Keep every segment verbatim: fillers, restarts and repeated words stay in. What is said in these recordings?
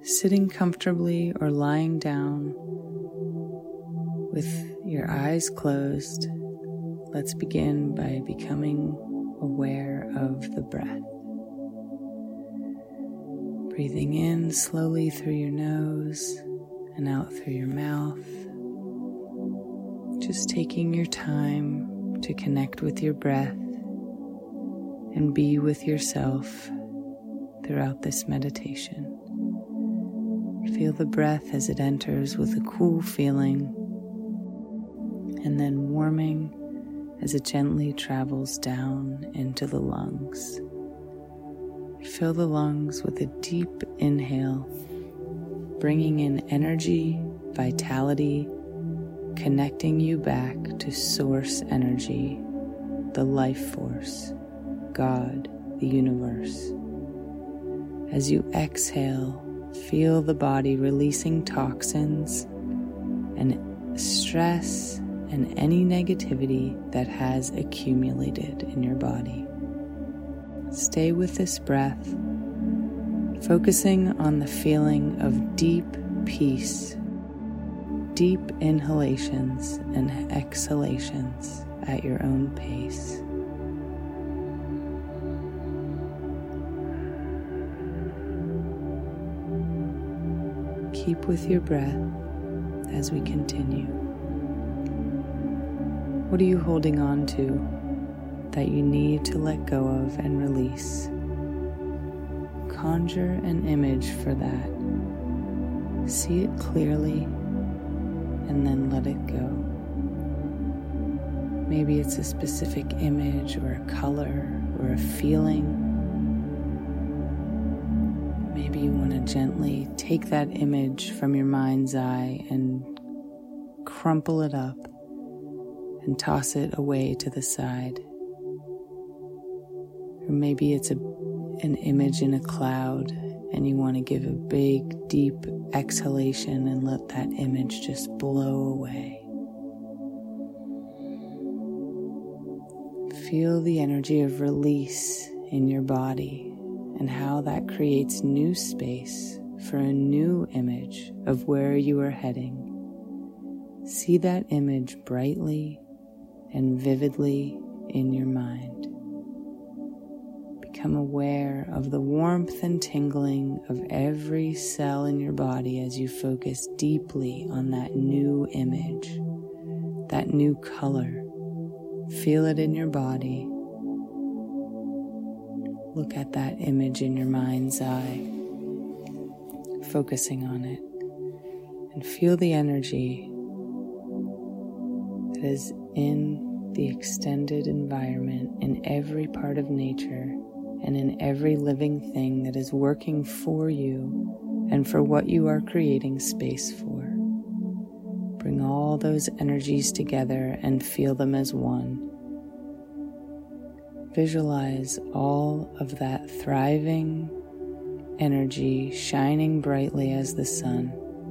sitting comfortably or lying down with your eyes closed, let's begin by becoming aware of the breath. Breathing in slowly through your nose and out through your mouth. Just taking your time to connect with your breath and be with yourself throughout this meditation. Feel the breath as it enters with a cool feeling and then warming as it gently travels down into the lungs. Fill the lungs with a deep inhale, bringing in energy, vitality, connecting you back to source energy, the life force, God, the universe. As you exhale, feel the body releasing toxins and stress and any negativity that has accumulated in your body. Stay with this breath, focusing on the feeling of deep peace, deep inhalations and exhalations at your own pace. Keep with your breath as we continue. What are you holding on to that you need to let go of and release? Conjure an image for that. See it clearly and then let it go. Maybe it's a specific image or a color or a feeling. Maybe you want to gently take that image from your mind's eye and crumple it up and toss it away to the side. Or maybe it's a, an image in a cloud and you want to give a big, deep exhalation and let that image just blow away. Feel the energy of release in your body and how that creates new space for a new image of where you are heading. See that image brightly and vividly in your mind. Become aware of the warmth and tingling of every cell in your body as you focus deeply on that new image, that new color. Feel it in your body. Look at that image in your mind's eye, focusing on it, and feel the energy that is in the extended environment, in every part of nature, and in every living thing that is working for you and for what you are creating space for. Bring all those energies together and feel them as one. Visualize all of that thriving energy shining brightly as the sun.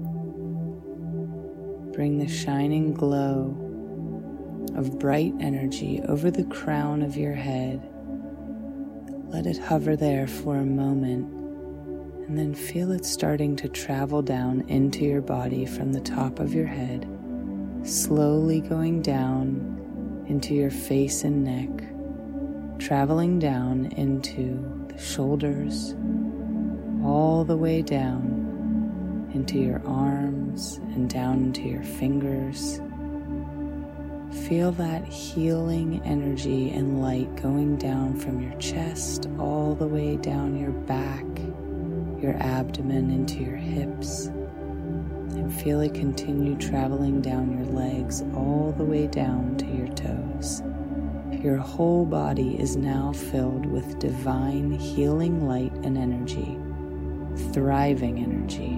Bring the shining glow of bright energy over the crown of your head. Let it hover there for a moment, and then feel it starting to travel down into your body from the top of your head, slowly going down into your face and neck, traveling down into the shoulders, all the way down into your arms and down into your fingers. Feel that healing energy and light going down from your chest all the way down your back, your abdomen into your hips, and feel it continue traveling down your legs all the way down to your toes. Your whole body is now filled with divine healing light and energy, thriving energy.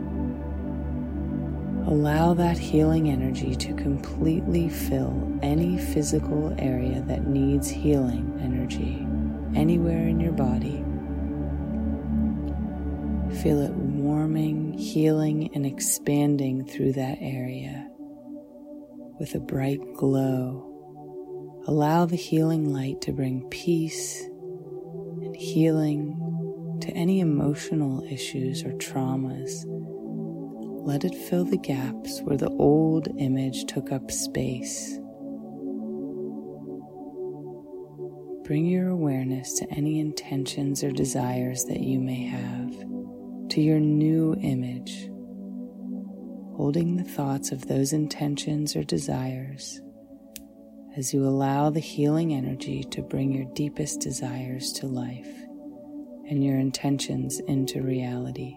Allow that healing energy to completely fill any physical area that needs healing energy, anywhere in your body. Feel it warming, healing, and expanding through that area with a bright glow. Allow the healing light to bring peace and healing to any emotional issues or traumas. Let it fill the gaps where the old image took up space. Bring your awareness to any intentions or desires that you may have, to your new image, holding the thoughts of those intentions or desires as you allow the healing energy to bring your deepest desires to life and your intentions into reality.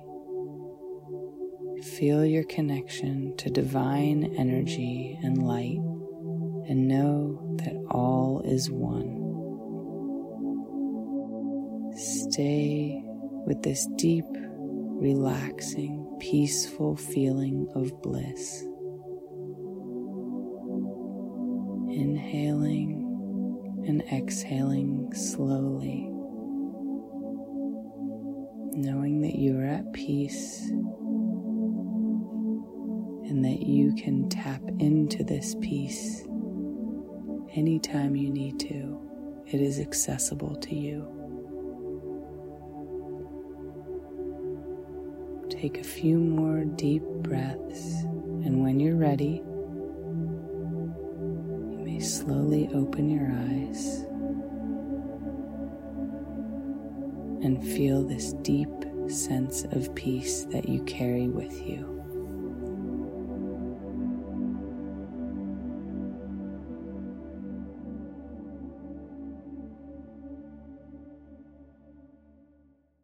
Feel your connection to divine energy and light, and know that all is one. Stay with this deep, relaxing, peaceful feeling of bliss. Inhaling and exhaling slowly, knowing that you are at peace and that you can tap into this peace anytime you need to. It is accessible to you. Take a few more deep breaths, and when you're ready, you may slowly open your eyes and feel this deep sense of peace that you carry with you.